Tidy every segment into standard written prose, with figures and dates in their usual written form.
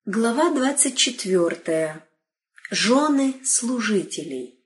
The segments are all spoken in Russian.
Глава 24. Жены служителей.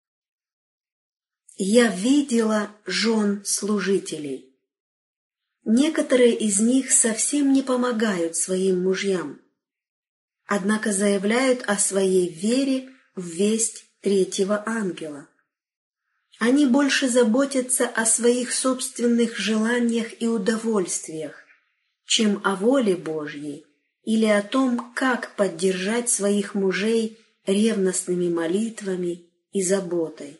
Я видела жен служителей. Некоторые из них совсем не помогают своим мужьям, однако заявляют о своей вере в весть третьего ангела. Они больше заботятся о своих собственных желаниях и удовольствиях, чем о воле Божьей, или о том, как поддержать своих мужей ревностными молитвами и заботой.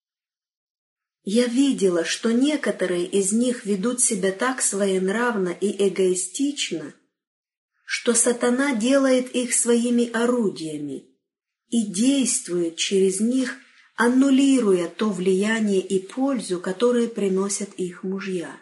Я видела, что некоторые из них ведут себя так своенравно и эгоистично, что сатана делает их своими орудиями и действует через них, аннулируя то влияние и пользу, которые приносят их мужья.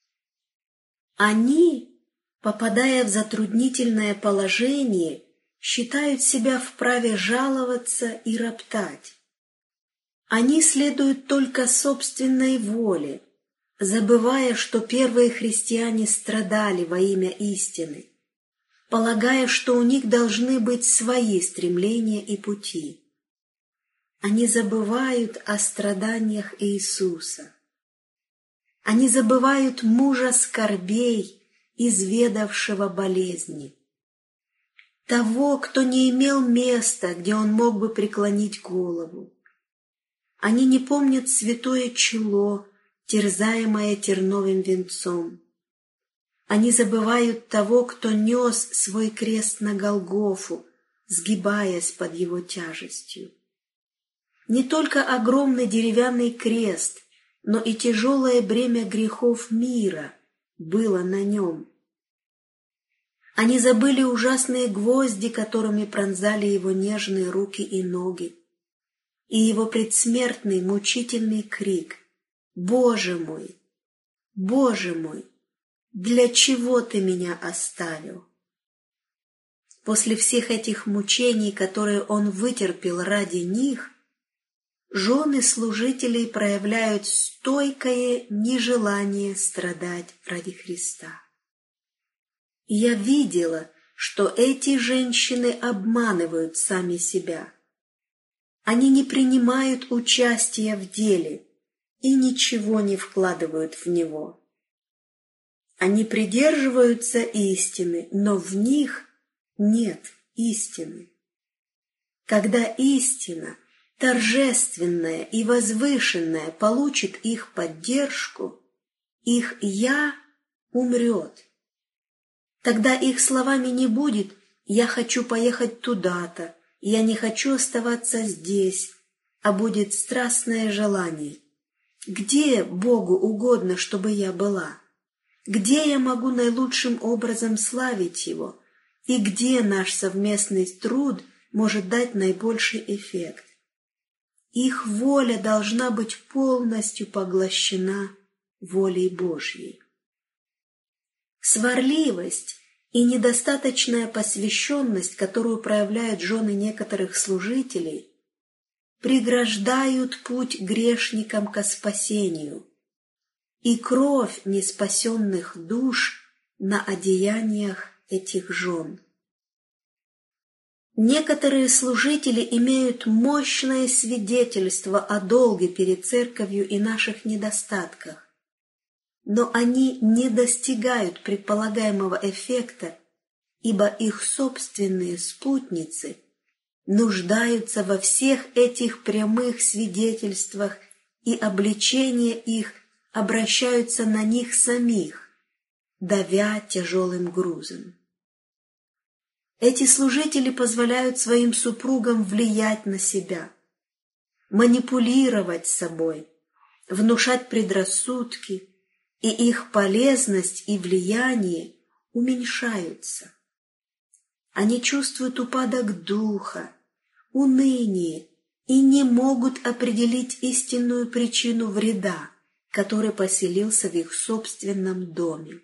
Они, попадая в затруднительное положение, считают себя вправе жаловаться и роптать. Они следуют только собственной воле, забывая, что первые христиане страдали во имя истины, полагая, что у них должны быть свои стремления и пути. Они забывают о страданиях Иисуса. Они забывают мужа скорбей, изведавшего болезни, того, кто не имел места, где он мог бы преклонить голову. Они не помнят святое чело, терзаемое терновым венцом. Они забывают того, кто нес свой крест на Голгофу, сгибаясь под его тяжестью. Не только огромный деревянный крест, но и тяжелое бремя грехов мира было на нем. Они забыли ужасные гвозди, которыми пронзали его нежные руки и ноги, и его предсмертный мучительный крик: «Боже мой, для чего ты меня оставил?» После всех этих мучений, которые он вытерпел ради них, жены служителей проявляют стойкое нежелание страдать ради Христа. И я видела, что эти женщины обманывают сами себя. Они не принимают участия в деле и ничего не вкладывают в него. Они придерживаются истины, но в них нет истины. Когда истина, торжественная и возвышенная, получит их поддержку, их «я» умрет. Тогда их словами не будет «я хочу поехать туда-то», «я не хочу оставаться здесь», а будет страстное желание: где Богу угодно, чтобы я была? Где я могу наилучшим образом славить Его? И где наш совместный труд может дать наибольший эффект? Их воля должна быть полностью поглощена волей Божьей. Сварливость и недостаточная посвященность, которую проявляют жены некоторых служителей, преграждают путь грешникам ко спасению, и кровь неспасенных душ на одеяниях этих жен. Некоторые служители имеют мощное свидетельство о долге перед церковью и наших недостатках, но они не достигают предполагаемого эффекта, ибо их собственные спутницы нуждаются во всех этих прямых свидетельствах, и обличения их обращаются на них самих, давя тяжелым грузом. Эти служители позволяют своим супругам влиять на себя, манипулировать собой, внушать предрассудки, и их полезность и влияние уменьшаются. Они чувствуют упадок духа, уныние и не могут определить истинную причину вреда, который поселился в их собственном доме.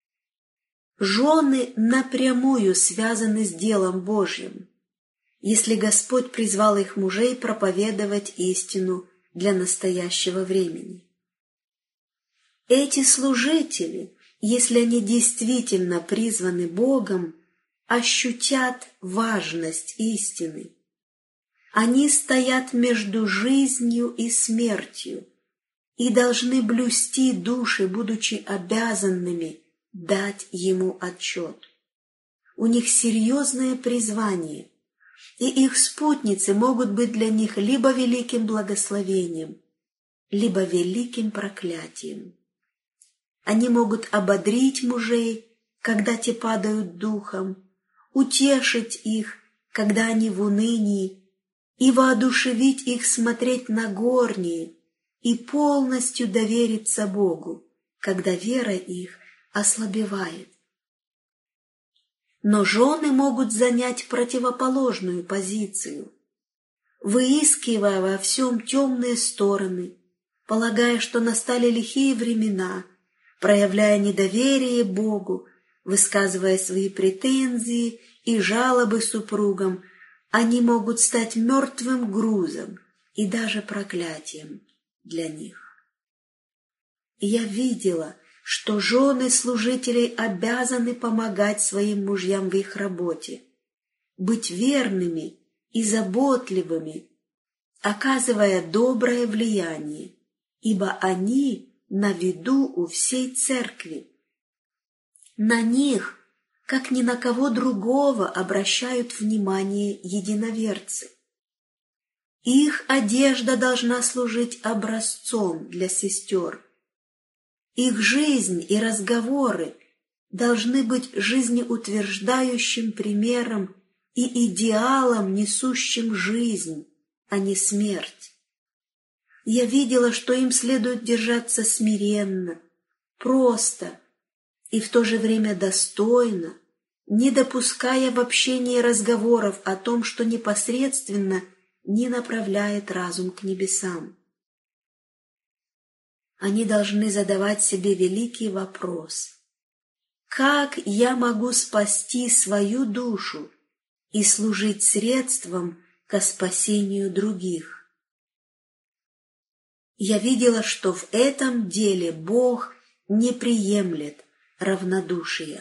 Жены напрямую связаны с делом Божьим, если Господь призвал их мужей проповедовать истину для настоящего времени. Эти служители, если они действительно призваны Богом, ощутят важность истины. Они стоят между жизнью и смертью и должны блюсти души, будучи обязанными дать ему отчет. У них серьезное призвание, и их спутницы могут быть для них либо великим благословением, либо великим проклятием. Они могут ободрить мужей, когда те падают духом, утешить их, когда они в унынии, и воодушевить их смотреть на горние и полностью довериться Богу, когда вера их ослабевает. Но жены могут занять противоположную позицию, выискивая во всем темные стороны, полагая, что настали лихие времена, проявляя недоверие Богу, высказывая свои претензии и жалобы супругам, они могут стать мертвым грузом и даже проклятием для них. Я видела, что жены служителей обязаны помогать своим мужьям в их работе, быть верными и заботливыми, оказывая доброе влияние, ибо они на виду у всей церкви. На них, как ни на кого другого, обращают внимание единоверцы. Их одежда должна служить образцом для сестер. Их жизнь и разговоры должны быть жизнеутверждающим примером и идеалом, несущим жизнь, а не смерть. Я видела, что им следует держаться смиренно, просто и в то же время достойно, не допуская в общении разговоров о том, что непосредственно не направляет разум к небесам. Они должны задавать себе великий вопрос: как я могу спасти свою душу и служить средством ко спасению других? Я видела, что в этом деле Бог не приемлет равнодушия.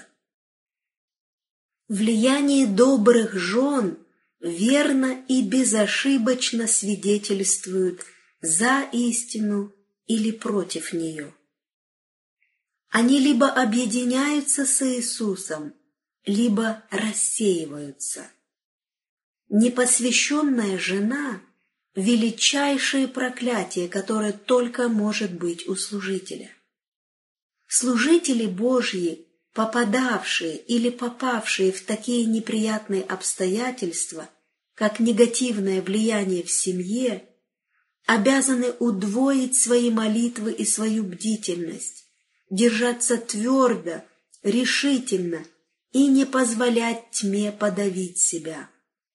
Влияние добрых жен верно и безошибочно свидетельствует за истину или против нее. Они либо объединяются с Иисусом, либо рассеиваются. Непосвященная жена – величайшее проклятие, которое только может быть у служителя. Служители Божьи, попадавшие или попавшие в такие неприятные обстоятельства, как негативное влияние в семье, обязаны удвоить свои молитвы и свою бдительность, держаться твердо, решительно и не позволять тьме подавить себя.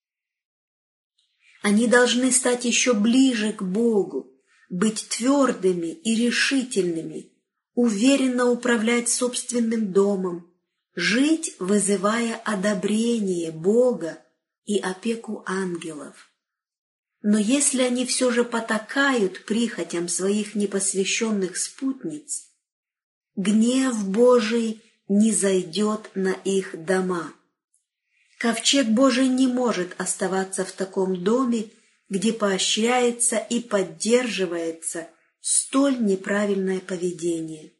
Они должны стать еще ближе к Богу, быть твердыми и решительными, уверенно управлять собственным домом, жить, вызывая одобрение Бога и опеку ангелов. Но если они все же потакают прихотям своих непосвященных спутниц, гнев Божий низойдет на их дома. Ковчег Божий не может оставаться в таком доме, где поощряется и поддерживается столь неправильное поведение.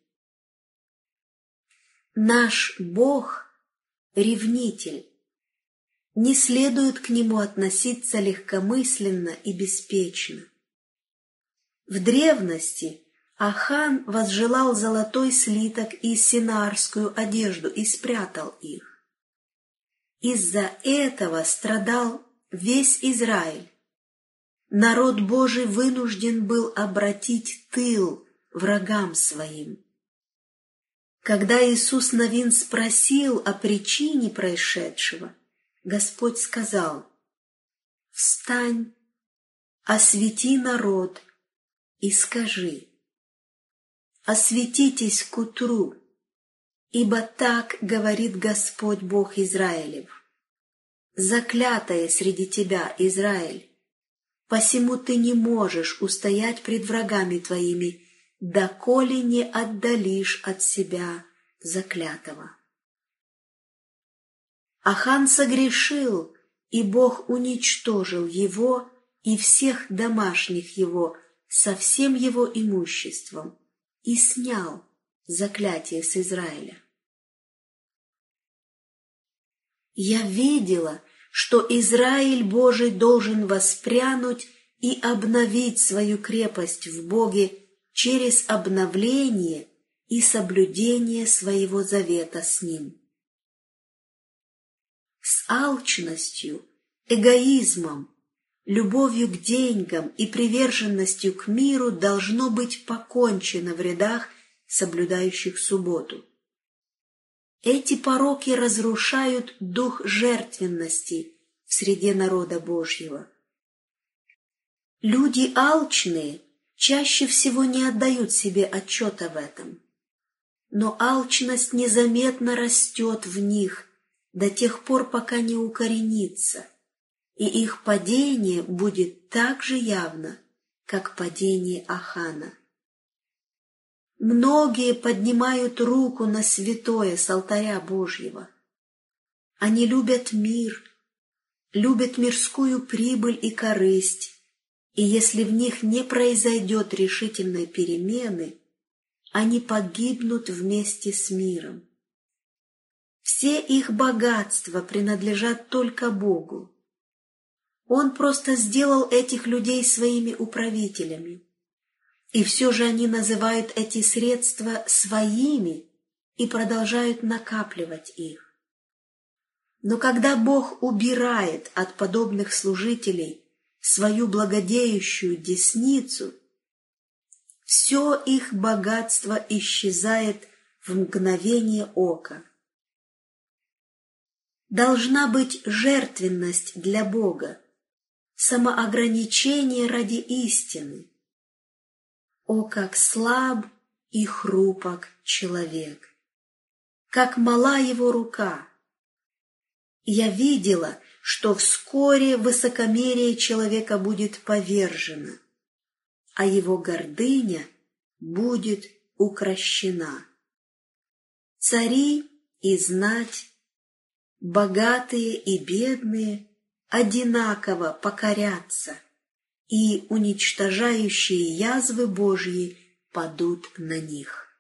Наш Бог – ревнитель. Не следует к Нему относиться легкомысленно и беспечно. В древности Ахан возжелал золотой слиток и синарскую одежду и спрятал их. Из-за этого страдал весь Израиль. Народ Божий вынужден был обратить тыл врагам своим. Когда Иисус Навин спросил о причине происшедшего, Господь сказал: «Встань, освети народ и скажи: осветитесь к утру, ибо так говорит Господь Бог Израилев: заклятое среди тебя, Израиль, посему ты не можешь устоять пред врагами твоими, доколе не отдалишь от себя заклятого». Ахан согрешил, и Бог уничтожил его и всех домашних его со всем его имуществом и снял заклятие с Израиля. Я видела, что Израиль Божий должен воспрянуть и обновить свою крепость в Боге через обновление и соблюдение своего завета с Ним. С алчностью, эгоизмом, любовью к деньгам и приверженностью к миру должно быть покончено в рядах соблюдающих субботу. Эти пороки разрушают дух жертвенности в среде народа Божьего. Люди алчные чаще всего не отдают себе отчета в этом, но алчность незаметно растет в них до тех пор, пока не укоренится, и их падение будет так же явно, как падение Ахана. Многие поднимают руку на святое с алтаря Божьего. Они любят мир, любят мирскую прибыль и корысть, и если в них не произойдет решительной перемены, они погибнут вместе с миром. Все их богатства принадлежат только Богу. Он просто сделал этих людей своими управителями. И все же они называют эти средства своими и продолжают накапливать их. Но когда Бог убирает от подобных служителей свою благодеющую десницу, все их богатство исчезает в мгновение ока. Должна быть жертвенность для Бога, самоограничение ради истины. О, как слаб и хрупок человек! Как мала его рука! Я видела, что вскоре высокомерие человека будет повержено, а его гордыня будет укрощена. Цари и знать, богатые и бедные одинаково покорятся, и уничтожающие язвы Божьи падут на них.